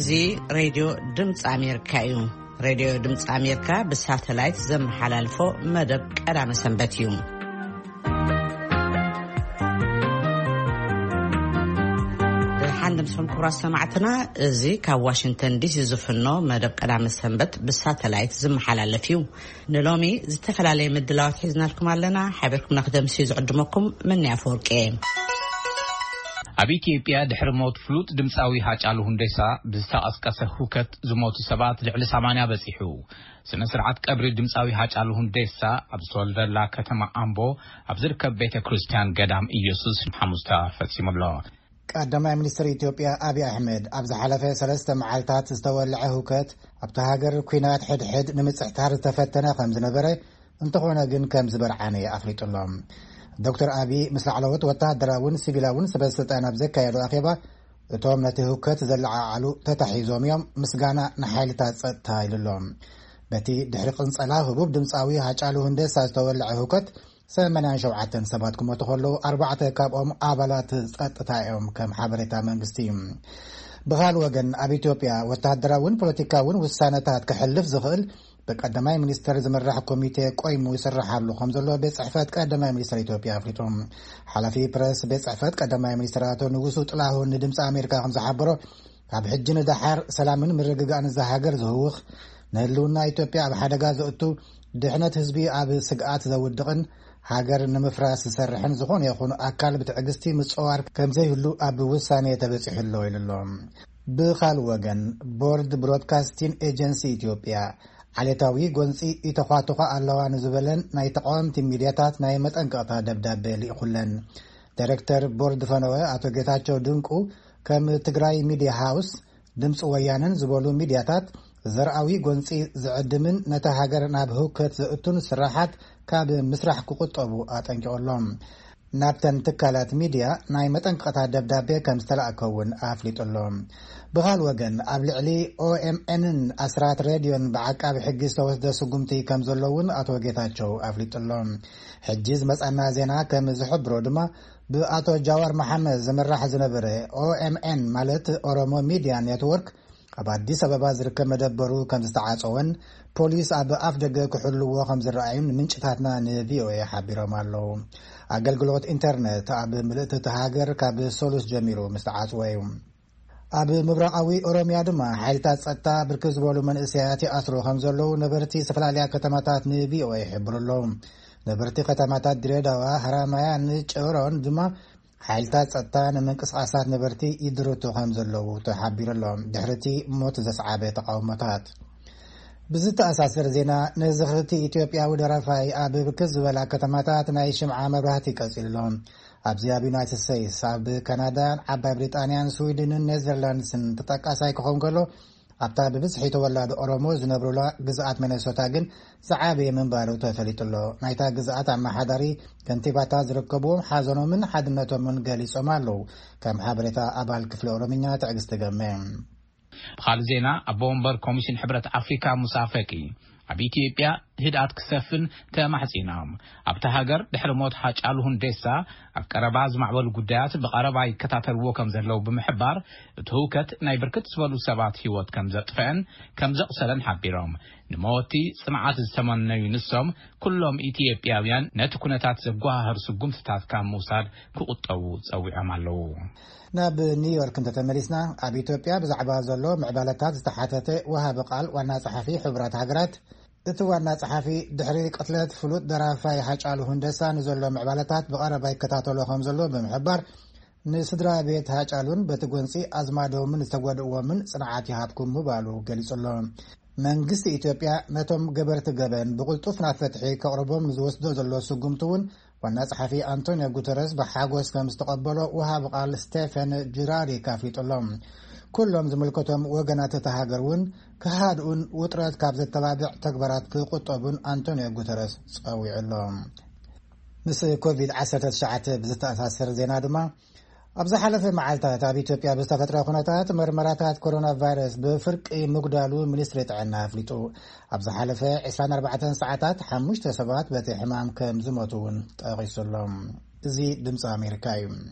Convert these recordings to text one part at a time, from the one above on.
زي راديو دمص أمريكا يوم راديو دمص أمريكا بالساتلايت زم حلال فوق مدب قدام سنبت يوم عندما سمكورا سمعتنا زي كواشنطن دي سي زفنو مدب قدام سنبت بالساتلايت زم حلال فيو نلومي زتفلالي مدلاوات حيزنا لكم علينا حابركم نخدم سيز عدمكم من يافورك أبي إثيوبيا دحر موت فلوت دمساوي هاجالو هندسا بزتاقسقسه هوكت زموت سبات لعل 80 بصيحو سنه سرعت قبر دمساوي هاجالو هندسا ابسولدلا كتما امبو ابزركب بيت كريستيان قدام ኢየሱስ حمستا فسيمله قدما منستر إثيوبيا أبي أحمد أبز حلفه 3 معالتات استولع هوكت ابتا هاجر كوينات حد نمصحتار تفتنا خمس نبره انتخونا جن كم زبرعاني افريط اللهم دكتور أبي مثل علوت وتهدراون سبيلاون سبستان أبزك يا رأخيبا توم نتهوكت زلع علو تتحيزوم يوم مسجانا نحيلتات تايل اللهم بتي دحرق انصلاه هبوب دمساوي هاجالو هندس استولع هوكت سمنا شوعتن سباتكم وتخلو 4 كابهم آبالات تايهم كم حبرتا منغستيم بغال وجن أبي إثيوبيا وتهدراون بوليتيكاون والسانتات كحلف زغل بقدماي منستر زمرح كوميتي قويمو يسرح له خمزلو بيت صحفات قدماي منستر إثيوبيا افريتوم حلفي بريس بيت صحفات قدماي منستراتو نغسو طلاهو ندمص امريكا خمس حبرو اب حجن دحر سلامن مرغغان زهاجر زهوخ نهلونا إثيوبيا بحدغا زوتو دحنت حزبي اب سقات زودقن هاجر نمفراس سرحن زخون يخون اكال بتعغستي مصوار كمزي هلو اب وسانه تبصحلو يللوم بخال وجن بورد برودكاستين ايجنسي إثيوبيا عليتاوي قنصي يتخاطق اللوان زبلن ناي تقومت ميدياتات ناي متنقطع دبدابه ليخلن دايركتور بورد فنوه اتو ጌታቸው ድንቁ ከም ትግራይ ሚዲያ ሃውስ ድምጽ ወያነን ዝበሉ ሚዲያታት ዘርአዊ قنصي ዝዕድምን ነታ ሃገር ናብ ህውከት ዘእቱን ስራሓት ካብ ምስራሕ ክቁጠቡ አጠንቀውሎም ናብተን ትካላት ሚዲያ ናይ መጠንቀታ ደብዳቤ ከም ዝተላከውን አፍሊጥሎም بغال وجن أبلعلي OMN أسرات راديون بعقاب حجز توسد سجمتي كم زلون أتو جيتاتشو أفليت اللهم حجز مسألة زينا كم زحبرو دما بأتو جوار محمد زمرح زنبرة OMN مالت أورمو ميديا نتورك أبعد دي سبب أزرك مدبرو كم استعاصون بوليس أب أفدق كحلو خمس الرأيين من شتاتنا نفيو يحبيرو مالو أقل إنترنت أب ملت تهاجر كاب سولوس جميلو مستعاصوهم أب مبرقاوي أوروميا دما حيلتات ستا بركز بولو من إسياتي أسرو خمزلو نبرتي سفلاليا كتماتات نبي ويحبرلو نبرتي كتماتات دريداوا هرامايا نجورون دما حيلتات ستا نمنكس عصات نبرتي يدروتو خمزلو تحبيرلو دحرتي موت زسعابي تقاومتات بزت أساسر زينا نزخرتي إثيوبيا ودرافاي أب بركز ولا كتماتات ناي شمعة مبرهتي كسيلون أبزياب يونايتد ستيتس أب كندا أب بريطانيا سويدن نيذرلاندسن تتقاساي كخونغلو أبتا ببصحي تولد أورومو زنبرولا جزءات مينيسوتا جن صعابي من بارو تفليتلو نايتا جزءات عما حضري كنتيباتا زركبوم حازنو من حدنتو من قالي سومالو كم حبرتا أبال كفل أورومينيا تعجستقمين بخال زينا أبومبر كوميشن حبرة أفريكا مسافكي أبي إثيوبيا هدأت كسفن تمحسينام أبتا هاجر دحر موت هاجالو هندسا أبقرباز معول قدات بقرباي كتاتر وكم زلو بمحبار تهوكت نايبركت سوالو سبات هيوت كم زقفن كم زقسلن حبيرام نموتي سمعات الزمن ينسهم كلهم إثيوبياويان نتكونتات زقواهر سقمتتات كام موساد كقطو تسوي عمالو ناب نيويورك انت تمريسنا أبي إثيوبيا بزعبا زلو معبالتات استحاتته وها بقال وانا صحفي حبرات هاجرات اتوانا صحفي دحري قتلت فلوت درافاي هاجالو هندسا نزلو معبالتات بقرباي كتاتلو خمزلو بمحبار نسدرا بيت هاجالون بتقونسي أزمادو من استقودوا من صنعاتي هاتكم مبالو قليسلو منغست إثيوبيا نتوم قبرت قبن بقلطفنا فتحي كقربهم زوسدو زلو سقمتون وانا صحفي أنطونيو غوتيريس بحاقوس كمستقبلو وها بقال ستيفن جيراري كافيت اللهم كلهم زملكتهم وقنات تهاجرون كهادون وطرات كابز التبابع تكبرات كقطبون أنطونيو غوتيريس صويع اللهم مثل كوفيد 19 بزت أساسر زينا دما أبز حلف معالتات أبي إثيوبيا بستفترة خناتات مرمراتات كورونا فيروس بفرق مقدالو منستريت عنا فليتو أبز حلف 24 ساعات حموش تسبات بتي حمام كم زموتون تغيسلهم زي دمس أمريكاي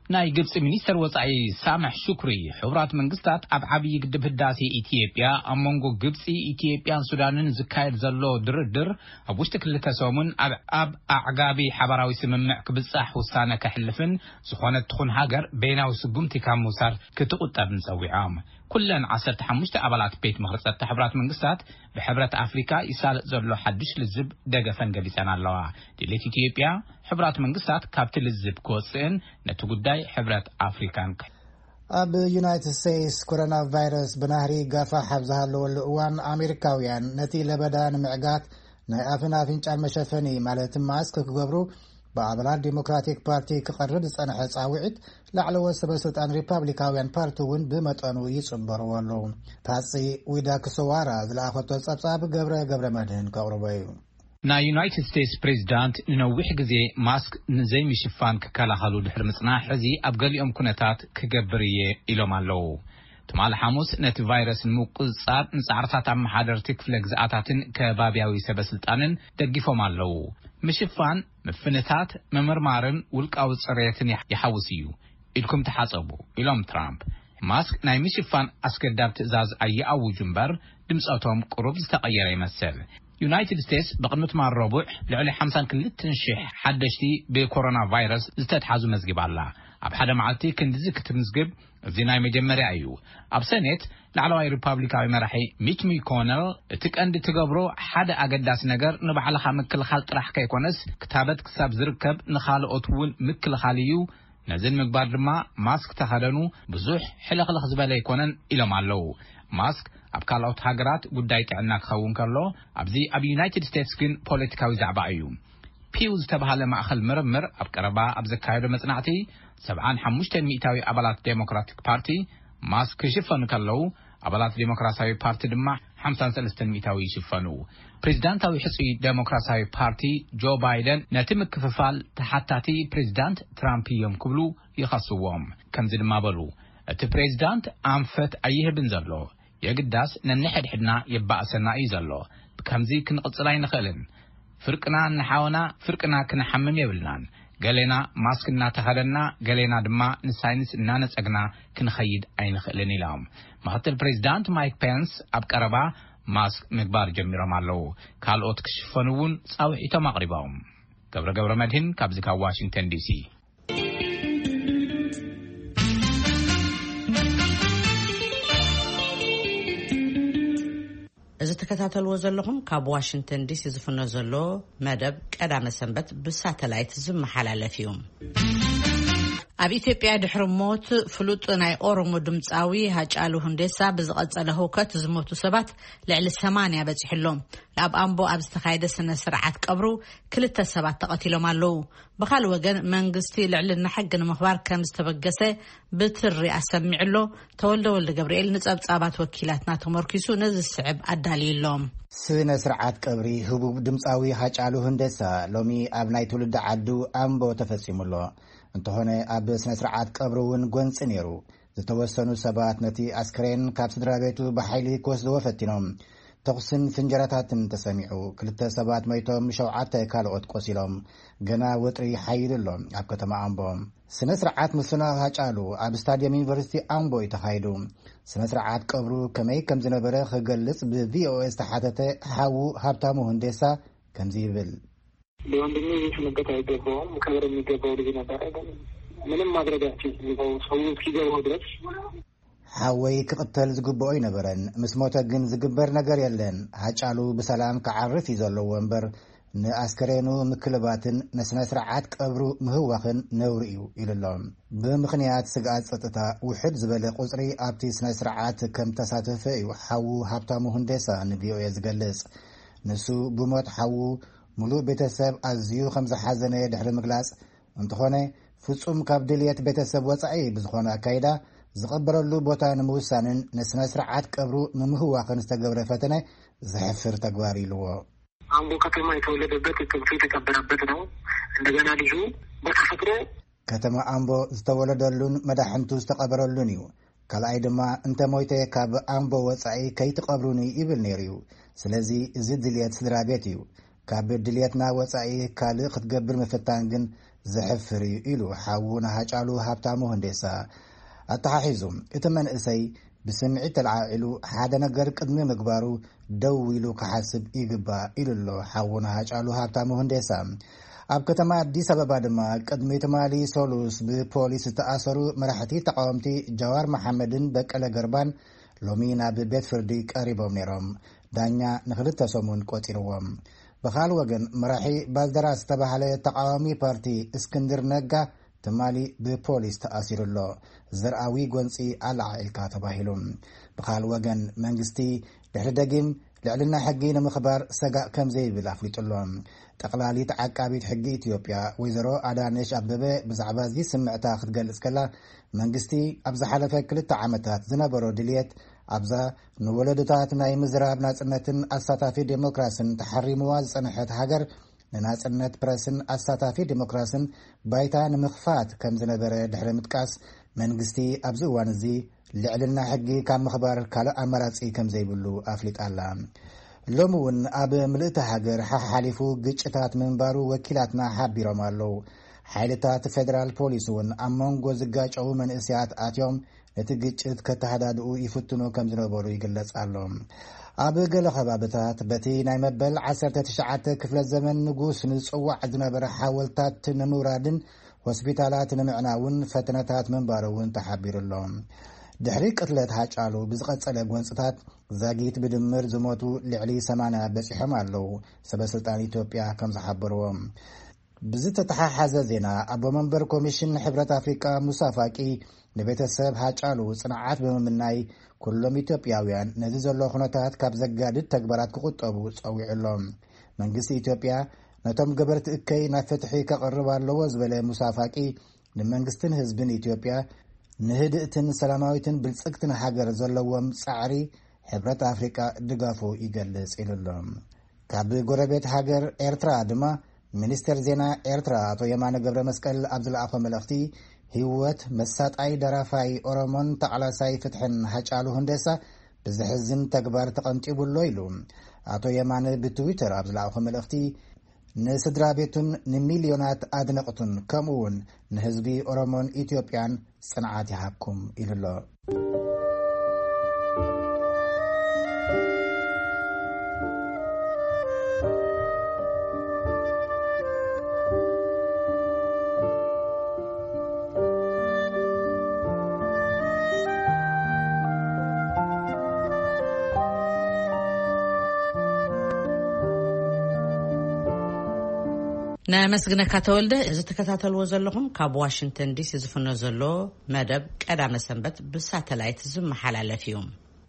ናይ ግብጽ ሚኒስተር ወጻኢ ሳምሕ ሹክሪ ሕብራት መንግስታት ኣብ ዓብይ ግድብ ህዳሴ ኢትዮጵያ ኣብ መንጎ ግብጽ ኢትዮጵያን ሱዳንን ዝካየድ ዘሎ ድርድር ኣብ ውሽጢ ክልተ ሰሙን ኣብ ኣዕጋቢ ሓበራዊ ስምምዕ ክብጻሕ ውሳነ ከሕልፍን ዝኾነት ትኹን ሃገር በይናዊ ስጉምቲ ካብ ምውሳድ ክትቁጠብን ፀዊዖም ኩለን 15 ኣባላት ቤት ምክሪ ፀጥታ ሕብራት መንግስታት ብሕብረት ኣፍሪካ ይሳለጥ ዘሎ ሓድሽ ልዝብ ደገፈን ገሊፀን ኣለዋ ድሌት ኢትዮጵያ ሕብራት መንግስታት ካብቲ ልዝብ ክወፅእን ነቲ ጉዳይ ሕብረት ኣፍሪካን ኣብ ዩናይትድ ስቴትስ ኮሮና ቫይረስ ብናህሪ ጋፋሕ ኣብ ዝሃለወሉ እዋን ኣሜሪካውያን ነቲ ለበዳ ንምዕጋት ናይ ኣፍን ኣፍንጫን መሸፈኒ ማለት ማስክ ክገብሩ በአባላት ዲሞክራቲክ ፓርቲ ክቀርብ ዝጸንሐ ጻውዒት ላዕለዎት ሰበስልጣን ሪፓብሊካውያን ፓርቲ እውን ብመጠኑ ይጽበሩ ኣለዉ ፓሲ ዊዳ ክሰዋራ ዝለኣኸቶ ጸብጻብ ገብረ መድህን ከቕርበዩ ናይ ዩናይትድ ስቴትስ ፕሬዚዳንት ንነዊሕ ግዜ ማስክ ንዘይምሽፋን ክከላኸሉ ድሕሪ ምጽናሕ ሕዚ ኣብ ገሊኦም ኩነታት ክገብር እየ ኢሎም ኣለዉ ትማል ሐሙስ ነቲ ቫይረስ ንምቁፅጻር ንጻዕርታት ኣመሓደርቲ ክፍለ ግዝኣታትን ከባቢያዊ ሰበስልጣንን ደጊፎም ኣለዉ ምሽፋን ምፍነታት መመርማርን ውልቃዊ ጽሬትን ይሐውስ እዩ ኢልኩም ተሓጸቡ ኢሎም ትራምፕ ማስክ ናይ ምሽፋን ኣስገዳብ ትእዛዝ ኣየኣውጁ እምበር ድምፀቶም ቁሩብ ዝተቐየረ ይመስል ዩናይትድ ስቴትስ በቅድሚ ትማል ረቡዕ ልዕሊ 52,000 ሓደሽቲ ብኮሮና ቫይረስ ዝተትሓዙ መዝጊብ ኣላ ኣብ ሓደ መዓልቲ ክንዲዚ ክትምዝግብ እዚ ናይ መጀመርያ እዩ ኣብ ሰኔት ላዕለዋይ ሪፓብሊካዊ መራሒ ሚች ማኮነል እቲ ቀንዲ ትገብሮ ሓደ ኣገዳሲ ነገር ንባዕልኻ ምክልኻል ጥራሕ ከይኮነስ ክታበት ክሳብ ዝርከብ ንኻልኦት እውን ምክልኻል እዩ ነዝን ምግባር ድማ ማስክ ተኸደኑ ብዙሕ ሕልኽልኽ ዝበለ ይኮነን ኢሎም ኣለዉ ማስክ ኣብ ካልኦት ሃገራት ጉዳይ ጥዕና ክኸውን ከሎ ኣብዚ ኣብ ዩናይትድ ስቴትስ ግን ፖለቲካዊ ዛዕባ እዩ ፒው ዝተባሃለ ማእኸል ምርምር ኣብ ቀረባ ኣብ ዘካየዶ መጽናዕቲ 75 ሚእታዊ ኣባላት ዴሞክራቲክ ፓርቲ ማስክ ክሽፈኑ ከለዉ ኣባላት ዴሞክራሲያዊ ፓርቲ ድማ 53 ሚእታዊ ይሽፈኑ ፕሬዝዳንታዊ ሕጹይ ዴሞክራሲያዊ ፓርቲ ጆ ባይደን ነቲ ምክፍፋል ተሓታቲ ፕሬዝዳንት ትራምፕ እዮም ክብሉ ይኸስዎም ከምዚ ድማ በሉ እቲ ፕሬዝዳንት ኣንፈት ኣይህብን ዘሎ የግዳስ ነንሕድሕድና የባእሰና እዩ ዘሎ ከምዚ ክንቅጽል ኣይንኽእልን ፍርቅና ንሓወና ፍርቅና ክንሓምም የብልናን ገሌና ማስክ እናተኸደና ገሌና ድማ ንሳይንስ እናነጸግና ክንኸይድ ኣይንኽእልን ኢሎም ምክትል ፕሬዝዳንት ማይክ ፔንስ ኣብ ቀረባ ማስክ ምግባር ጀሚሮም ኣለዉ ካልኦት ክሽፈኑ እውን ጻውዒቶም ኣቕሪቦም ገብረ መድህን ካብዚ ካብ ዋሽንግተን ዲሲ እዚ ተከታተልዎ ዘለኹም ካብ ዋሽንግተን ዲሲ ዝፍኖ ዘሎ መደብ ቀዳመ ሰንበት ብሳተላይት ዝመሓላለፍ እዩ ኣብ ኢትዮጵያ ድሕሪ ሞት ፍሉጥ ናይ ኦሮሞ ድምፃዊ ሃጫሉ ሁንዴሳ ብዝቐጸለ ህውከት ዝሞቱ ሰባት ልዕሊ 80 በፂሕሎም ኣብ ኣምቦ ኣብ ዝተኻየደ ስነ ስርዓት ቀብሩ ክልተ ሰባት ተቐቲሎም ኣለዉ ብኻል ወገን መንግስቲ ልዕሊ ንሕጊ ንምኽባር ከም ዝተበገሰ ብትሪ ኣሰሚዕሎ ተወልደ ገብርኤል ንጸብጻባት ወኪላትና ተመርኪሱ ነዚ ስዕብ ኣዳልይሎም ስነ ስርዓት ቀብሪ ህቡብ ድምፃዊ ሃጫሉ ሁንዴሳ ሎሚ ኣብ ናይ ትውልዲ ዓዱ ኣምቦ ተፈጺሙሎ እንተኾነ ኣብ ስነ ስርዓት ቀብሩውን ጎንፂ ነይሩ ዝተወሰኑ ሰባት ነቲ አስክሬን ካብ ስድራ ቤቱ ብሓይሊ ክወስድዎ ፈቲኖም ተኹስን ፍንጀራታትን ተሰሚዑ ክልተ ሰባት መይቶም 7 ካልኦት ቆሲሎም ገና ወጥሪ ሓይልሎ ኣብ ከተማ ኣምቦ ስነ ስርዓት ምስና ሃጫሉ ኣብ ስታዲየም ዩኒቨርሲቲ ኣምቦ ተኻይዱ ስነ ስርዓት ቀብሩ ከመይ ከም ዝነበረ ክገልጽ ብቪኦኤ ተሓተተ ሓው ሃብታሙ ሁንዴሳ ከምዚ ይብል ለወንድሜ የተነገተ አይገባውም ከበር የሚገባው ልጅ ነበር አይደል ምንም ማድረጋችን ነው ሰው እስኪገባው ድረስ ሓወይ ክቅተል ዝግበኦ ይነበረን ምስ ሞተ ግን ዝግበር ነገር የለን ሃጫሉ በሰላም ከዓርፍ ይዘሎ ወንበር ንአስከሬኑ ምክልባትን ነስነ ስርዓት ቀብሩ ምህዋኽን ነውር እዩ ኢልሎም ብምኽንያት ስጋት ጸጥታ ውሕድ ዝበለ ቁጽሪ ኣብቲ ስነ ስርዓት ከም ተሳተፈ እዩ ሓው ሃብታሙ ሁንዴሳ ንቪኦኤ ዝገልጽ ንሱ ብሞት ሓው ሙሉእ ቤተሰብ ኣዝዩ ከም ዝሓዘነ ድሕሪ ምግላጽ እንተኾነ ፍጹም ካብ ድልየት ቤተሰብ ወጻኢ ብዝኾነ ኣካይዳ ዝቐበረሉ ቦታ ንምውሳንን ንስነ ስርዓት ቀብሩ ንምህዋኽን ዝተገብረ ፈተነ ዝሕፍር ተግባር ኢልዎ አምቦ ከተማ የተወለደበት ጥንቱ የተቀበረበት ነው እንደገና ልጁ በተፈጥሮ ከተማ አምቦ ዝተወለደሉን መዳሕንቱ ዝተቀበረሉን እዩ ካልኣይ ድማ እንተ ሞይተ ካብ ኣምቦ ወጻኢ ከይትቀብሩኒ ይብል ነይሩ ስለዚ እዚ ድልየት ስድራ ቤት እዩ ካብ ድልየትና ወጻኢ ካልእ ክትገብር ምፍታን ግን ዘሕፍር ኢሉ ሓውና ሃጫሉ ሃብታሙ ሁንዴሳ ኣተሓሒዙ እቲ መንእሰይ ብስምዒት ተልዓኢሉ ሓደ ነገር ቅድሚ ምግባሩ ደው ኢሉ ክሓስብ ይግባእ ኢሉሎ ሓውና ሃጫሉ ሃብታሙ ሁንዴሳ ኣብ ከተማ አዲስ አበባ ድማ ቅድሚ ትማሊ ሶሉስ ብፖሊስ ተኣሰሩ መራሕቲ ተቃወምቲ ጀዋር መሐመድን በቀለ ገርባን ሎሚ ናብ ቤት ፍርዲ ቀሪቦም ነይሮም ዳኛ ንኽልተ ሰሙን ቆፂርዎም በኻል ወገን መራሒ ባልደራስ ተባሃለ ተቃዋሚ ፓርቲ እስክንድር ነጋ ትማሊ ብፖሊስ ተኣሲሩሎ ዘርአዊ ጎንፂ ኣልዓኢልካ ተባሂሉ በኻል ወገን መንግስቲ ድሕሪ ደጊም ልዕልና ሕጊ ንምኽባር ሰጋእ ከም ዘይብል ኣፍሊጡሎ ጠቕላሊት ዓቃቢት ሕጊ ኢትዮጵያ ወይዘሮ አዳነሽ አበበ ብዛዕባ እዚ ስምዕታ ክትገልጽ ከላ መንግስቲ ኣብ ዝሓለፈ 2 ዓመታት ዝነበሮ ድልየት ኣብዛ ንወለዶታት ናይ ምዝራብ ናጽነትን ኣሳታፊ ዴሞክራስን ተሐሪምዋ ዝጸንሐት ሃገር ንናጽነት ፕረስን ኣሳታፊ ዴሞክራስን ባይታ ንምኽፋት ከም ዝነበረ ድሕሪ ምጥቃስ መንግስቲ ኣብዚ እዋን እዚ ልዕልና ሕጊ ካብ ምኽባር ካልእ ኣማራጺ ከም ዘይብሉ ኣፍሊጣላ ሎሚ እውን ኣብ ምልእቲ ሃገር ሓሓሊፉ ግጭታት ምንባሩ ወኪላትና ሓቢሮም ኣለው ሓይልታት ፌደራል ፖሊስ እውን ኣብ መንጎ ዝጋጨው መንእስያት ኣትዮም ነቲ ግጭት ከተሃዳድኡ ይፍትኑ ከም ዝነበሩ ይግለጽ ኣሎ ኣብ ገለ ከባቢታት በቲ ናይ መበል 19 ክፍለ ዘመን ንጉስ ንጽዋዕ ዝነበረ ሓወልታት ንምውራድን ሆስፒታላት ንምዕናውን ፈተነታት ምንባሩውን ተሓቢሩሎም ድሕሪ ቅትለት ሃጫሉ ብዝቐጸለ ጎንጽታት ዛጊት ብድምር ዝሞቱ ልዕሊ 80 በፂሖም ኣለው ሰበስልጣን ኢትዮጵያ ከም ዝሓበርዎም ብዝተተሓሓዘ ዜና ኣቦ መንበር ኮሚሽን ሕብረት ኣፍሪቃ ሙሳ ፋቂ ንቤተሰብ ሃጫሉ ጽንዓት ብምምናይ ኩሎም ኢትዮጵያውያን ነዚ ዘሎ ኩነታት ካብ ዘጋድድ ተግባራት ክቁጠቡ ጸዊዑሎም መንግስቲ ኢትዮጵያ ነቶም ገበርቲ እከይ ናብ ፍትሒ ከቕርብ ኣለዎ ዝበለ ሙሳ ፋቂ ንመንግስትን ህዝብን ኢትዮጵያ ንህድእትን ሰላማዊትን ብልጽግትን ሃገር ዘለዎም ጻዕሪ ሕብረት ኣፍሪቃ ድጋፉ ይገልጽ ኢሉሎም ካብ ጎረቤት ሃገር ኤርትራ ድማ ሚኒስትር ዜና ኤርትራ አቶ የማነ ገብረ መስቀል ኣብ ዝለኣኾ መልእኽቲ ህይወት መሳጣይ ደራፋይ ኦሮሞን ተቃላሳይ ፍትሕን ሃጫሉ ሁንዴሳ ብዝሕዝን ተግባር ተቐንጢቡሎ ኢሉ አቶ የማነ ብትዊተር ኣብ ዝለኣኾ መልእኽቲ ንስድራ ቤቱን ንሚልዮናት ኣድነቕቱን ከምኡውን ንህዝቢ ኦሮሞን ኢትዮጵያን ጽንዓት ይሃኩም ኢሉሎ نمسግነካ ተወልደ እዚ ተከታተልዎ ዘለኹም ካብ ዋሽንግተን ዲሲ ዝፍኖ ዘሎ መደብ ቀዳመ ሰንበት ብሳተላይት ዝመሓላለፍ እዩ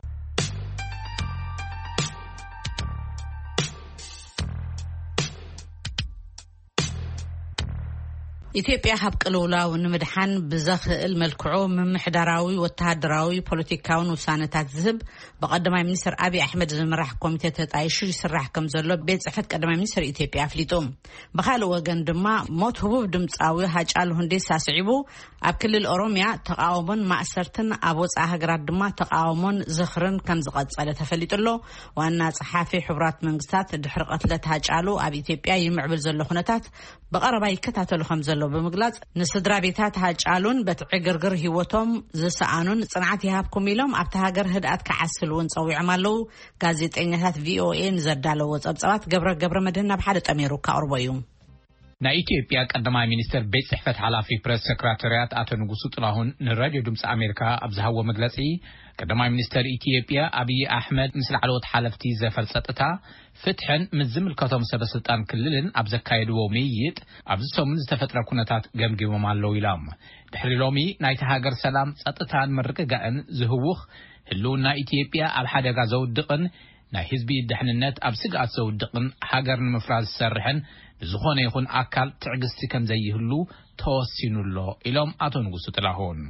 ኢትዮጵያ ሃብ ቅልውላው ንምድሓን ብዘኽእል መልክዑ ምምሕዳራዊ ወተሃደራዊ ፖለቲካውን ውሳነታት ዝህብ በቀዳማይ ሚኒስትር አብይ አሕመድ ዝምራሕ ኮሚቴ ተጣይሹ ይስራሕ ከም ዘሎ ቤት ጽሕፈት ቀዳማይ ሚኒስትር ኢትዮጵያ አፍሊጡ በኻልእ ወገን ድማ ሞት ህቡብ ድምጻዊ ሃጫሉ ሁንዴሳ ስዒቡ ኣብ ክልል ኦሮሚያ ተቃውሞን ማእሰርትን ኣብ ወጻኢ ሃገራት ድማ ተቃውሞን ዝኽርን ከም ዝቐጸለ ተፈሊጡሎ ዋና ጸሓፊ ሕብራት መንግስታት ድሕሪ ቀትለት ሃጫሉ ኣብ ኢትዮጵያ ይምዕብል ዘሎ ኩነታት በቀረባ ይከታተሉ ከም ዘሎ ብምግላጽ ንስድራ ቤታት ሃጫሉን በትዕግርግር ህይወቶም ዝሰኣኑን ጽንዓት ይሃብኩም ኢሎም ኣብታ ሃገር ህድኣት ከዓስሉን ጸዊዖም ኣለው ጋዜጠኛታት ቪኦኤ ንዘዳለዎ ጸብጸባት ገብረ መድህን ናብ ሓደ ጠሜሩ ካቅርቦ እዩ ናይ ኢትዮጵያ ቀዳማይ ሚኒስትር ቤት ጽሕፈት ሓላፊ ፕሬስ ሰክሬታሪያት አቶ ንጉሱ ጥላሁን ንራድዮ ድምፂ ኣሜሪካ ኣብ ዝሃቦ መግለጺ ቀዳማይ ሚኒስትር ኢትዮጵያ አብይ አሕመድ ምስ ላዕለዎት ሓለፍቲ ዘፈርጸጥታ ፍትሕን ምዝምልከቶም ሰበስልጣን ክልልን ኣብ ዘካየድዎ ምይይጥ ኣብ ዝሰሙን ዝተፈጥረ ኩነታት ገምጊሞም ኣለው ኢሎም ድሕሪ ሎሚ ናይቲ ሃገር ሰላም ጸጥታን ምርግጋእን ዝህውኽ ህልውና ኢትዮጵያ ኣብ ሓደጋ ዘውድቕን ናይ ህዝቢ ድሕንነት ኣብ ስግኣት ዘውድቕን ሃገር ንምፍራስ ዝሰርሕን ብዝኾነ ይኹን ኣካል ትዕግስቲ ከም ዘይህሉ ተወሲኑሎ ኢሎም አቶ ንጉሱ ጥላሁን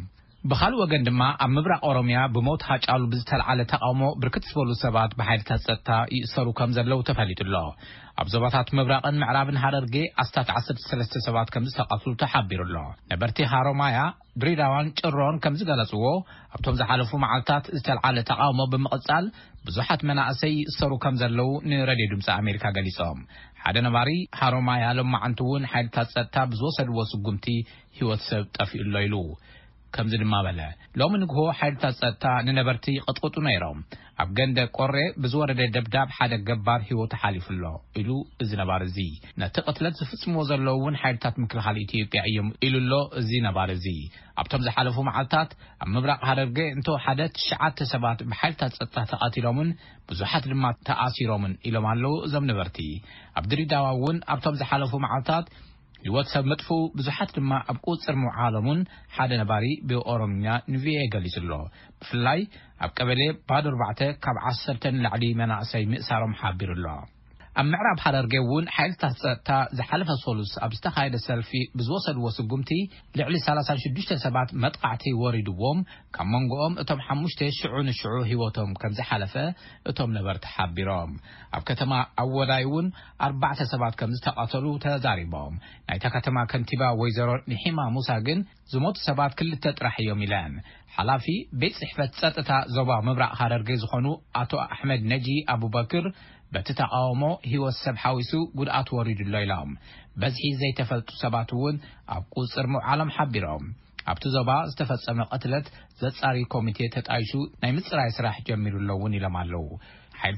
بخال وجن دما أمبرق أوروميا بموت هاجعلو بزتل على تقاومو بركت سبولو سبات بحيل تستا يسرو كم زلو تفليت الله أبزباتات مبرق معرابن هاررجي أستات عصر سلسة سبات كم زتقاتلو تحبير الله نبرتي هارومايا دريداوان شرون كم زغلصو أبتم زحالفو معلتات زتل على تقاومو بمقصال بزحت مناقسي يسرو كم زلو نردي دمس أمريكا غليصوم حدا نباري هارومايا لما عنتون حيل تستا بزوسد وسقمتي هيوت سب طفي الليلو كم زد ما بلا لو من هو حال تستا ننبرتي قطقطو نيرام أبجند قرّة بزور الدبداب حدا جبار هو تحالف الله إلو إزنا بارزي نتقتلت زفت موزر لون حال تتمكر حال إثيوبيا أيام إلو الله إزنا بارزي أبتم حالفو معلتات مبرق هرجع انتو حدث شعات سبات بحال تستا تقاتلامن بزحات لما تأثيرامن إلو مالو زم نبرتي أبدري داوون أبتم حالفو معلتات الواتساب مدفو بزحات لما أبقوت سرمو عالمون حدا نباري بأورميا نفيه قليس الله بفلاي أبقبلي بعد 4 كاب 10 لعلي مناعسي مئسارم حابير الله أم معراب حررجون حيل تا زحلف الصولوس أبستخايد السلفي بزوصل وسقمتي لعلي 36 سبات مدقعتي وردوهم كمانقوم اتم حموشتي شعون الشعو هيوتهم كم زحلفة اتم نبرت حابيرام أبكتما أولايون 4 سبات كم زتقاتلو تزاريبهم نايتا كتما كنتبا ويزارو نحيما موساقن زموت سبات كل تترح يوميلان حلافي بيت صحفة ساتتا زوبا مبرق حررجي زخونو أتو أحمد نجي أبو بكر بتتقاومو هو السب حاويسو قد وريد الليلام بزحي زي تفلتو سباتون أبقو صرمو عالم حبيرام أبتو زبا استفتصم قتلت زتصاري كوميتي تتعيشو نايمت سراي سراح جميلو اللون لمالو حيل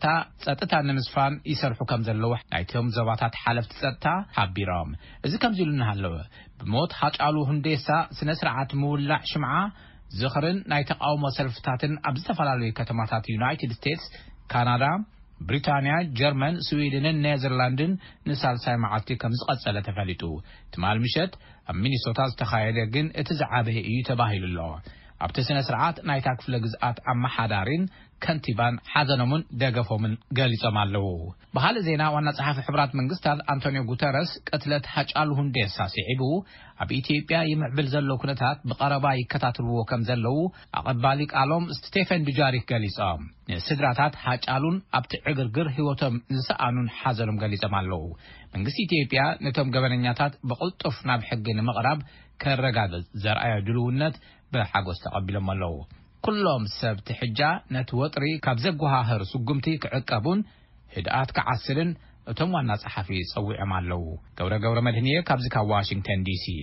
تستا نمسفان يسرحو كم زلو نايتهم زباتات حالف تستا حبيرام إذا كم زلونا هلو بموت حاجالو هنديسا سنسرعات مولع شمعة زخرن نايتقاومو سلفتاتن أبزتفلالوي كتماتات يونايتد ستيتس كندا بريطانيا جرمن سويدن نيذرلاندن نسال ساي معاتي كم زقصله تفليتو تمال مشت مينيسوتا استخايله جن اتزعابه اي تباهيل الله ابتسنه سرعات نايتا كفله جزات اما حدارين كنتيبان حزنمون دغفومن غاليصمالو بحال زينا وانا صحافي حبرات منغستات انطونيو غوتيرس قتلت حاجالو هنديسا سيعبو اب اثيوبيا يمعبل زلو كنتات بقربا يكتاتلو كم زلو اقبالي قالوم ستيفن دجاريك غاليصام سدراتات حاجالون ابت عغرغر هيوتم زسانون حزنم غاليصمالو منغست اثيوبيا نتم غبنኛታት بقلطف ናብ ሕጊ ንምቕራብ ከረጋገጽ ዘርአያ ድልውነት بحاجوس تقبلهم الله كلهم سبت حجة نتوتري كابزقوها سقمتي كعقابون هدآت كعسلن اتموا الناس حفي صوي عمال له قورة مدهنية كابزكا واشنطن دي سي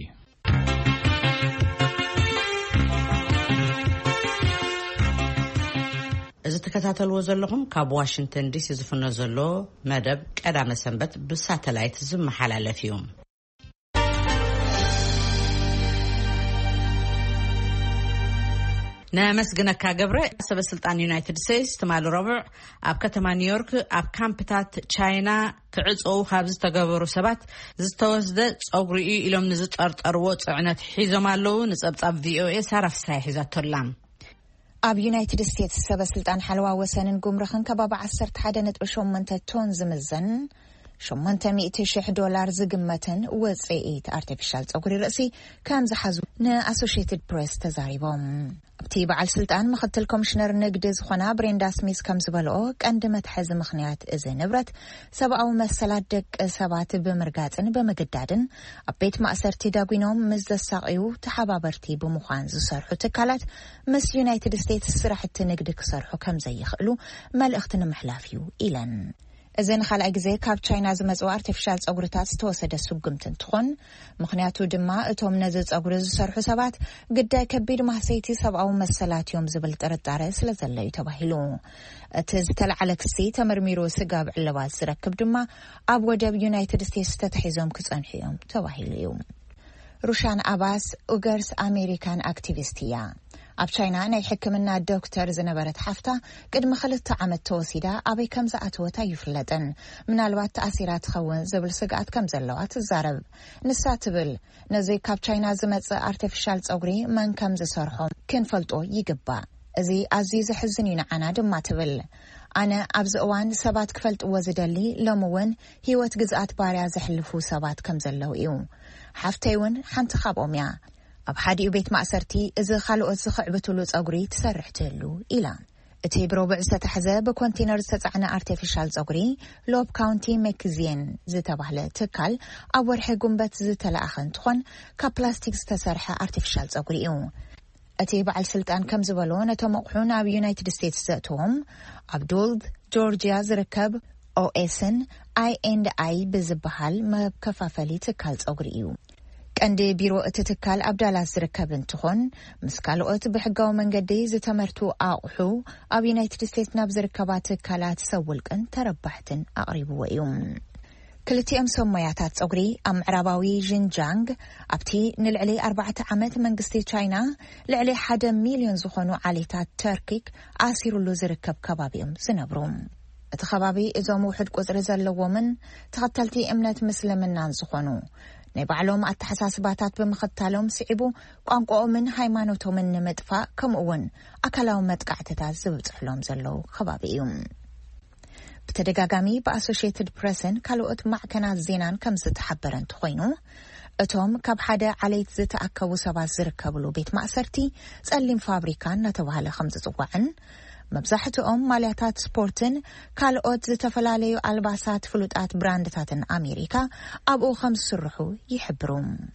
إذا تكتاتلوا زلهم كاب واشنطن دي سي زفنا زلو مدب كدام سنبت بالساتلايت زم حلال فيهم نامسجنك كجبرة سب السلطان يونايتد ستيتس تمال ربع أب كتما نيويورك أب كامبتات تشاينا كعز أو خابز تجبروا سبات زتوزد أقرئي إلهم نزت أروت عنات حيزة مالو نسبت أب VOA سعرف سايحزة ترلام أب يونايتد ستيتس سب السلطان حلوا وسنن جمرخن كباب 11 تون زمزن $800,000 زقمتن وزعيت artificial أقري رأسي كام زحزو نا Associated Press تزاريبهم ابتي بعل سلطان مخدت الكومشنر نقدز خنا بريندا سميث كام زبالو كاندمت حز مخنيات إذا نبرت سبعو مسلات دك سبعت بمرقاتن بمقدادن أبيت مأسرتي داقينوم مزد الساقيو تحبابرتي بمخان زسارحو تكالات مس يونايتد ستيتس سرحت نقدك سارحو كام زي يخلو مال اختن محلافيو إلان إذن خلق جزء كاب تشاينا زمزو artificial أقرطات توسد سقمتن تخون مخنياتو دما اتوم نزز أقرز سرحو سبات قد كبير محسيتي سبعو مسلات يوم زبل تردارس لزل يتباهلو تزتل على كسي تمرميرو سقاب علوات سركب دما أب ودب يونايتد ستيتس تتحيزهم كتنحيهم تباهليو روشان عباس أوغرس أمريكان أكتيفيستيا أب تشاينا ناي حكمنا الدكتور زنبرت حفتا قد مخلط عمد توسيدا أبي كم زعتوتا يفلتن من الوقت تأثيرات خون زبل سقعت كم زلوات الزارب نساتبل نزي كاب تشاينا زمت artificial أغري من كم زسارحهم كن فلتو يقبا زي عزيز حزنين عنا دم تبل أنا أبز أوان سبات كفلت وزدلي لمون هيوت جزءات باريا زحلفو سبات كم زلو إيو حفتيون حنت خابوميا ኣብ ሓዲኡ ቤት ማእሰርቲ እዚ ካልኦት ዝኽዕብትሉ ጸጉሪ ትሰርሕ ትህሉ ኢላ እቲ ብሮብዕ ዝተታሕዘ ብኮንቴነር ዝተጻዕነ ኣርቲፊሻል ጸጉሪ ሎብ ካውንቲ ሜክዚየን ዝተባህለ ትካል ኣብ ወርሒ ጉንበት ዝተለኣኸ እንትኾን ካብ ፕላስቲክ ዝተሰርሐ ኣርቲፊሻል ጸጉሪ እዩ እቲ በዓል ስልጣን ከም ዝበሎ ነቶም ኣቑሑ ናብ ዩናይትድ ስቴትስ ዘእትዎም ኣብ ዶልድ ጆርጂያ ዝርከብ ኦኤስን I&I ብዝበሃል መከፋፈሊ ትካል ጸጉሪ እዩ ቀንዲ ቢሮ እቲ ትካል ኣብ ዳላስ ዝርከብ እንትኾን ምስ ካልኦት ብሕጋዊ መንገዲ ዝተመርቱ ኣቑሑ ኣብ ዩናይትድ ስቴትስ ናብ ዝርከባ ትካላት ሰውልቅን ተረባሕትን ኣቕሪብዎ እዩ ክልቲኦም ሰሞያታት ጸጉሪ ኣብ ምዕራባዊ ዥንጃንግ ኣብቲ ንልዕሊ 4 ዓመት መንግስቲ ቻይና ልዕሊ 1 ሚልዮን ዝኾኑ ዓሌታት ተርኪክ ኣሲሩሉ ዝርከብ ከባቢኦም ዝነብሩ እቲ ከባቢ እዞም ውሕድ ቁጽሪ ዘለዎምን ተኸተልቲ እምነት ምስልምናን ዝኾኑ ናይ ባዕሎም ኣተሓሳስባታት ብምኽታሎም ስዒቡ ቋንቋኦምን ሃይማኖቶምን ንምጥፋእ ከምኡውን ኣካላዊ መጥቃዕትታት ዝብጽሕሎም ዘለው ከባቢ እዩ ብተደጋጋሚ ብኣሶሺየትድ ፕሬስን ካልኦት ማዕከናት ዜናን ከም ዝተሓበረ እንትኾይኑ እቶም ካብ ሓደ ዓሌት ዝተኣከቡ ሰባት ዝርከብሉ ቤት ማእሰርቲ ጸሊም ፋብሪካ እናተባህለ ከም ዝጽዋዕን መብዛሕትኦም ማልያታት ስፖርትን ካልኦት ዝተፈላለዩ ኣልባሳት ፍሉጣት ብራንድታትን ኣሜሪካ ኣብኡ ከም ዝስርሑ ይሕብሩ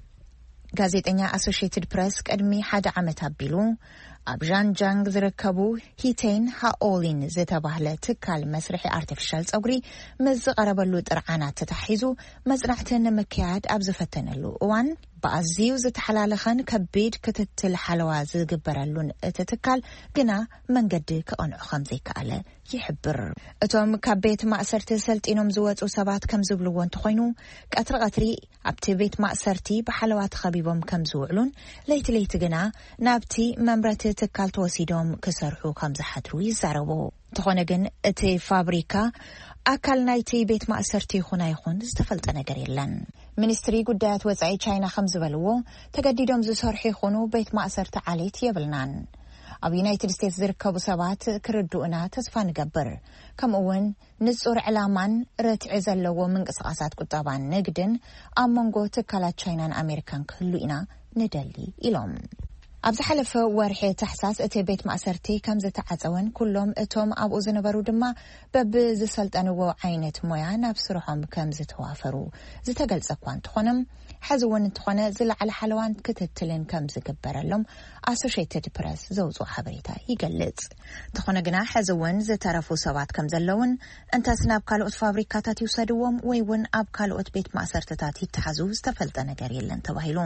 ጋዜጠኛ ኣሶሺየትድ ፕሬስ ቀድሚ 1 ዓመት ኣቢሉ ኣብ ዣንጃንግ ዝርከቡ ሂቴን ሃኦሊን ዝተባህለ ትካል መስርሒ ኣርቲፊሻል ጸጉሪ ምስ ዝቐረበሉ ጥርዓናት ተታሒዙ መጽናዕቲ ንምክያድ ኣብ ዝፈተነሉ እዋን ብኣዝዩ ዝተሓላለኸን ከቢድ ክትትል ሓለዋ ዝግበረሉን እቲ ትካል ግና መንገዲ ክቐንዑ ከም ዘይከኣለ ይሕብር እቶም ካብ ቤት ማእሰርቲ ሰልጢኖም ዝወፁ ሰባት ከም ዝብልዎ እንትኾይኑ ቀትሪ ኣብቲ ቤት ማእሰርቲ ብሓለዋ ተኸቢቦም ከም ዝውዕሉን ለይቲ ለይቲ ግና ናብቲ መምረቲ ትካል ተወሲዶም ክሰርሑ ከም ዝሓድሩ ይዛረቡ እንተኾነ ግን እቲ ፋብሪካ ኣካል ናይቲ ቤት ማእሰርቲ ይኹን ዝተፈልጠ ነገር የለን ሚኒስትሪ ጉዳያት ወጻኢ ቻይና ከም ዝበልዎ ተገዲዶም ዝሰርሑ ይኹኑ ቤት ማእሰርቲ ዓሌት የብልናን ኣብ ዩናይትድ ስቴትስ ዝርከቡ ሰባት ክርድኡና ተስፋ ንገብር ከምኡውን ንጹር ዕላማን ርትዕ ዘለዎ ምንቅስቓሳት ቁጠባን ንግድን ኣብ መንጎ ትካላት ቻይናን ኣሜሪካን ክህሉ ኢና ንደሊ ኢሎም ኣብ ዝሓለፈ ወርሒ ታሕሳስ እቲ ቤት ማእሰርቲ ከም ዝተዓጸወን ኩሎም እቶም ኣብኡ ዝነበሩ ድማ በብዝሰልጠንዎ ዓይነት ሞያ ናብ ስርሖም ከም ዝተዋፈሩ ዝተገልጸ እኳ እንትኾነም ሕዚ እውን እንትኾነ ዝለዓለ ሓለዋን ክትትልን ከም ዝግበረሎም ኣሶሺየትድ ፕሬስ ዘውፅኦ ሓበሬታ ይገልጽ እንተኾነ ግና ሕዚ እውን ዝተረፉ ሰባት ከም ዘለውን እንተስ ናብ ካልኦት ፋብሪካታት ይውሰድዎም ወይ እውን ኣብ ካልኦት ቤት ማእሰርትታት ይተሓዙ ዝተፈልጠ ነገር የለን ተባሂሉ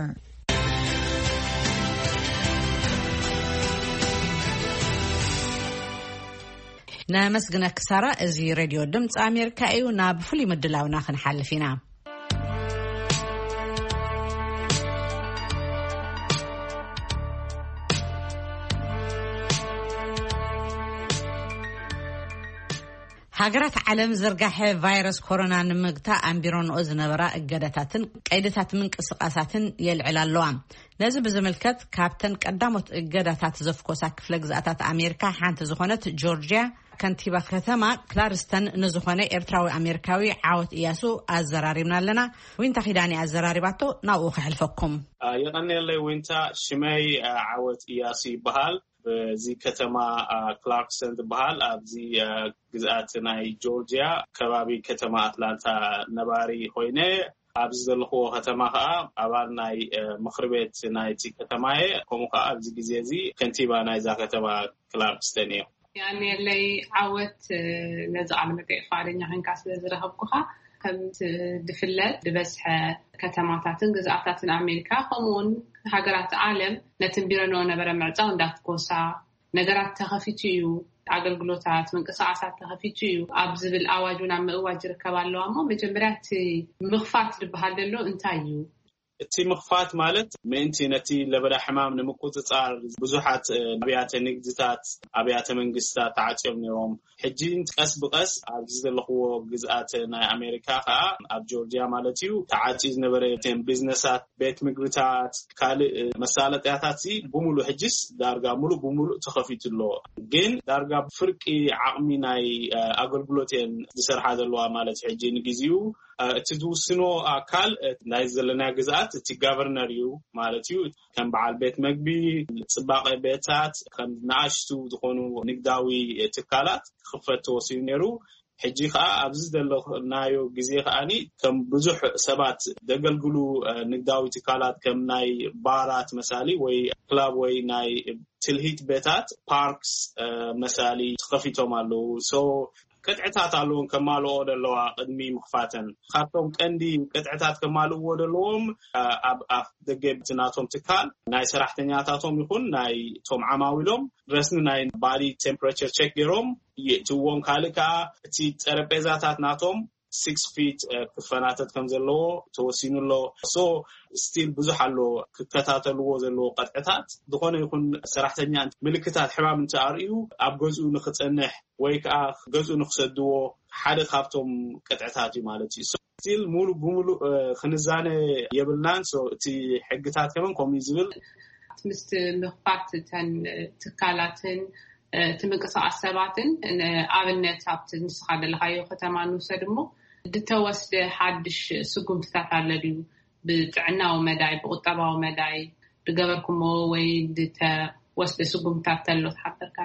نمسجنا كسارة أزي راديو دمت أمريكا أيو نابفلي مدلاونا خنحل فينا هاجرات عالم زرقاح فيروس كورونا نمجتا أمبيرون أزنبرا إجاداتن قيدتات من قصقاساتن يلعلالوام لازم بزملكت كابتن قدامت إجادات زفكو ساكف لجزاتات أمريكا حانت زخونت جورجيا كنتيبة ختمة كلارستن نزخونة إرتراوي أمريكاوي عاوت إياسو الزراري من لنا وين تخيداني الزراري باتو ناوخ حلفكم يغني اللي وينتا شمي عاوت إياسي بحال بزي كتما كلاركسن بحال بزي جزات ناي جورجيا كبابي كتما أتلانتا نباري خوينة أبزل هو ختمها أبان ناي مخربت ناي تي كتماي كموكا أبزي جزيزي كنتيبة ناي زا كتما كلاركستنيو يعني اللي عاوت نزع على مكان فارين عن كاس لزرهبكها كنت دفلت دبسح كتماتاتن جزءاتن أمريكا قمون هاجرات عالم نتنبيرنا ونبرة معزون دات كوسا نجارات تخفيتيو عقل قلوتات من قصاصات تخفيتيو أبزب الأواجون عم أواجر كبالو أما بجمرات مخفات لبهادلو انتايو تي مخفات مالت منتي نتي لبدا حمام نمكوت تصار بزوحات ابيات نجدتات ابيات منغستات تعاطيهم نيوم حجين قس بقس ابز لخو جزات ناي امريكا اب جورجيا مالتيو تعاطيز نبرتين بزنسات بيت مغرتات كال مسالطياتاتي بمولو حجس دارغا مولو بمولو تخفيتلو جين دارغا فرقي عقمي ناي اغلغلوتين دسرحا دلوا مالت حجين غزيو تدوسنو أكل نايزلنا جزءات تجافرنريو مالتيو كان بعد بيت مجبي سباق بيتات كان ناشتو دخونو نقداوي تكالات خفتو سينيرو حجيخا أبزز دلو نايو جزيخا أني كم بزح سبات دقلقلو نقداوي تكالات كم ناي بارات مسالي وي كلاب وي ناي تلهيت بيتات باركس مسالي تخفيتو مالو قطعتات አሉን ከማሉ ወደለዋ ቅድሚ ምኽፋተን ካብቶም ቀንዲ قطعتات ከማሉ ወደለዎም አፍ ደገብትናቶም ትካል ናይ ሰራሕተኛታቶም ይኹን ናይ ቶም ዓማዊሎም ረስኒ ናይ ባዲ ቴምፕሬቸር ቼክ ገሮም ይትዎም ካልካ እቲ ጠረጴዛታት ናቶም 6 feet ክፈናታት ከም ዘለዎ ተወሲኑሎ still ብዙሕ አሎ ክከታተልዎ ዘለዎ ቀጥዕታት ዝኾነ ይኹን ሰራሕተኛ ምልክታት ሕማም እንተአርዩ ኣብ ገዝኡ ንኽጸንሕ ወይ ከዓ ገዝኡ ንኽሰድዎ ሓደ ካብቶም ቀጥዕታት እዩ ማለት እዩ still ሙሉ ብሙሉ ክንዛነ የብልናን እቲ ሕግታት ከመን ኮሚን ዝብል ምስት ምኽፋት ትካላትን ትምንቅስቃስ ሰባትን ኣብነት ኣብቲ ንስኻ ዘለኻዮ ከተማ ንውሰድሞ ድተወስደ ሓድሽ ስጉምትታት ኣለድዩ ብጥዕናዊ መዳይ ብቁጠባዊ መዳይ ድገበርኩሞ ወይ ድተወስደ ስጉምትታት ተሎ ተሓበርካኒ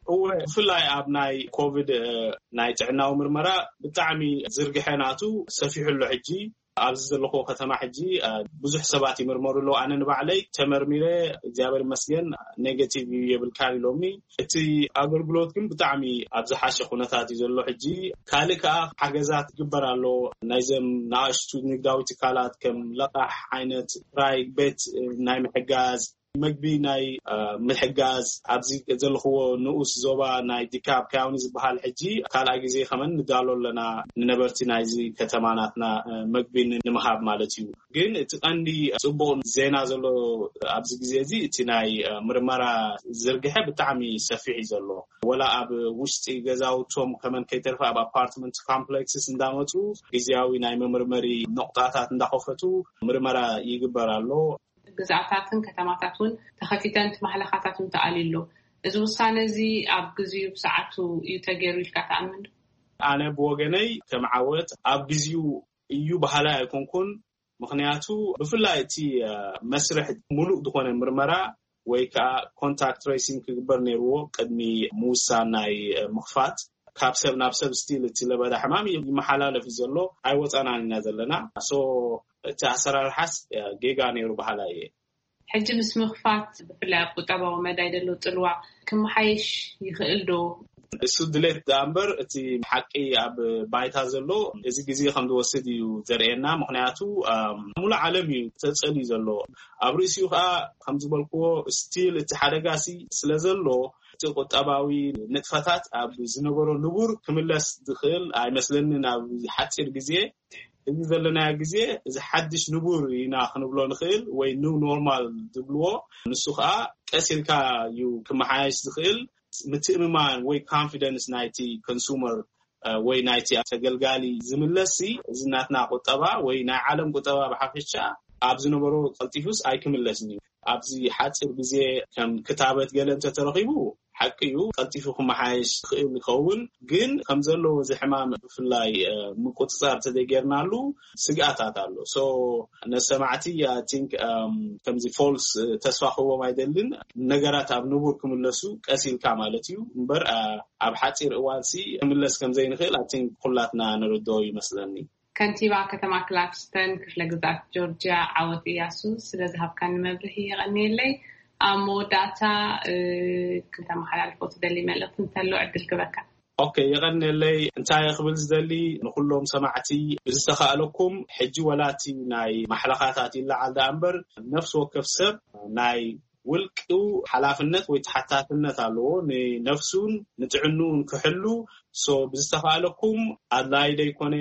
ፍላይ ኣብ ናይ ኮቪድ ናይ ጥዕናዊ ምርመራ ብጣዕሚ ዝርግሐናቱ ሰፊሑሎ ሕጂ ኣብዚ ዘለኹ ከተማ ሕጂ ብዙሕ ሰባት ይምርመሩሎ ኣነ ንባዕለይ ተመርሚረ እግዚአብሔር ይመስገን ኔጌቲቭ ይብልካን ኢሎሚ እቲ ኣገልግሎት ግን ብጣዕሚ ኣብ ዝሓሸ ኩነታት እዩ ዘሎ ሕጂ ካልካ ሓገዛት ይግበራሎ ናይዘም ናሽቱ ንግዳዊ ትካላት ከም ለቃሕ ዓይነት ራይ ቤት ናይ ምሕጋዝ መግቢ ናይ ምሕጋዝ ኣብዚ ዘለኽዎ ንኡስ ዞባ ናይ ዲካብ ካውኒ ዝበሃል ሕጂ ካልኣይ ግዜ ከመን ንዳሎለና ንነበርቲ ናይዚ ከተማናትና መግቢ ንምሃብ ማለት እዩ ግን እቲ ቀንዲ ጽቡቕ ዜና ዘሎ ኣብዚ ግዜ እዚ እቲ ናይ ምርመራ ዝርግሐ ብጣዕሚ ሰፊሕ እዩ ዘሎ ወላ ኣብ ውሽጢ ገዛውቶም ከመን ከይተርፋ ኣብ ኣፓርትመንት ኮምፕሌክስስ እንዳመፁ ግዜያዊ ናይ መምርመሪ ነቁጣታት እንዳኸፈቱ ምርመራ ይግበራሎ ግዛታትን ከተማታትን ተኸፊተን ማህለኻታትን ተኣሊሎ እዚ ውሳነ እዚ ኣብ ግዜው ሰዓቱ እዩ ተገይሩ ኢልካ ተኣምን ኣነ ብወገነይ ከመዓወት ኣብ ግዜው እዩ ባህላ ኣይኮንኩን ምክንያቱ ብፍላይ እቲ መስርሕ ሙሉእ ዝኾነ ምርመራ ወይ ከዓ ኮንታክት ትሬሲንግ ክግበር ነይርዎ ቅድሚ ምውሳን ናይ ምኽፋት ካብ ሰብ ናብ ሰብ ስቲል እቲ ለበዳ ሕማም ይመሓላለፍ ዘሎ ኣይወፃናን ኢና ዘለና እቲ ኣሰራርሓስ ጌጋ ነይሩ ባህላ እየ ሕጂ ምስ ምኽፋት ብፍላይ ቁጠባዊ መዳይ ደሎ ጥልዋ ክመሓይሽ ይኽእል ዶ እሱ ድሌት ዳምበር እቲ ሓቂ ኣብ ባይታ ዘሎ እዚ ግዜ ከም ዝወስድ እዩ ዘርእየና ምክንያቱ ሙሉ ዓለም እዩ ተጸልዩ ዘሎ ኣብ ርእሲኡ ከዓ ከም ዝበልክዎ ስቲል እቲ ሓደጋሲ ስለ ዘሎ እቲ ቁጠባዊ ንጥፈታት ኣብ ዝነበሮ ንቡር ክምለስ ዝኽእል ኣይመስለንን ኣብ ሓፂር ግዜ እዚ ዘለና ግዜ እዚ ሓድሽ ንቡር ኢና ክንብሎ ንኽእል ወይ ኒው ኖርማል ዝብልዎ ንሱ ከዓ ቀሲልካ እዩ ክመሓየሽ ዝኽእል ምትእምማን ወይ ኮንፊደንስ ናይቲ ኮንሱመር ወይ ናይቲ ተገልጋሊ ዝምለሲ እዚ ናትና ቁጠባ ወይ ናይ ዓለም ቁጠባ ብሓፈሻ ኣብ ዝነበሮ ቀልጢፉስ ኣይክምለስን እዩ ኣብዚ ሓፂር ግዜ ከም ክታበት ገለ እንተተረኺቡ ሓቂ እዩ ቀልጢፉ ክመሓየሽ ክእል ይኸውን ግን ከም ዘለዎ እዚ ሕማም ብፍላይ ምቁፅፃር ተደገርናሉ ስግኣታት ኣሎ ነሰማዕቲ አይ ቲንክ ከምዚ ፎልስ ተስፋ ክህቦም ኣይደልን ነገራት ኣብ ንቡር ክምለሱ ቀሲልካ ማለት እዩ እምበር ኣብ ሓፂር እዋንሲ ክምለስ ከም ዘይንኽእል አይ ቲንክ ኩላትና ንርድኦ ይመስለኒ ከንቲባ ከተማ ክላክስተን ክፍለ ግዛት ጆርጂያ ዓወት እያሱ ስለዝሃብካኒ መብርሂ ይቐኒየለይ ኣብ መወዳእታ ከተማ ሓላልፎት ደሊ መልእኽቲ እንተሎ ዕድል ክበካ ኦኬ ይቐኒየለይ እንታይ ክብል ዝደሊ ንኩሎም ሰማዕቲ ብዝተኻእለኩም ሕጂ ወላቲ ናይ ማሕለኻታት ይለዓል ዳ እምበር ነፍሲ ወከፍ ሰብ ናይ ውልቅኡ ሓላፍነት ወይ ተሓታትነት ኣለዎ ንነፍሱን ንጥዕኑን ክሕሉ ብዝተኻእለኩም ኣድላይ ደይኮነ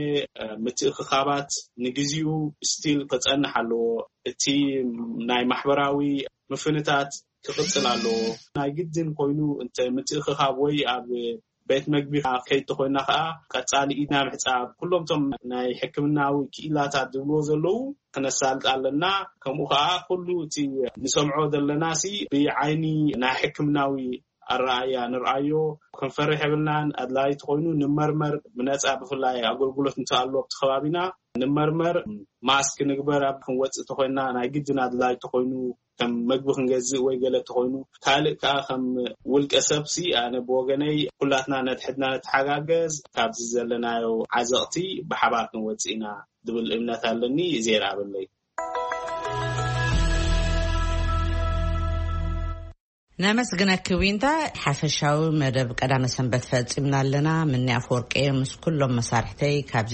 ምትእኽኻባት ንግዚኡ ስቲል ክጸንሕ ኣለዎ እቲ ናይ ማሕበራዊ ምፍንታት ክቕፅል ኣለዎ ናይ ግድን ኮይኑ እንተ ምትእኽኻብ ወይ ኣብ ቤት መግቢ ከይተኮይና ከዓ ቀጻሊ ኢድና ምሕጻብ ኩሎም ቶም ናይ ሕክምናዊ ክኢላታት ዝብልዎ ዘለዉ ክነሳልጥ ኣለና ከምኡ ከዓ ኩሉ እቲ ንሰምዖ ዘለናሲ ብዓይኒ ናይ ሕክምናዊ الرأي نرأيه كنفرح بلنا أدلاي تخوينو نمرمر مناس بفلاي أقول قلت نتعلق تخوابنا نمرمر ماسك نقبر بخوات تخوينا أنا جدنا أدلاي تخوينو كم مجبخ نجزء ويجلت تخوينو كالك كأخم ولك أسبسي أنا بوجني كلاتنا نتحدنا نتحجز كابز لنا عزقتي بحبات نوتينا دبل إمنا ثالني زير عبلي نامسجنا كوينتا حفشاو مدب قدام سنبت فاتسمنا لنا من أفورقي مس كلهم مسارحتي كابز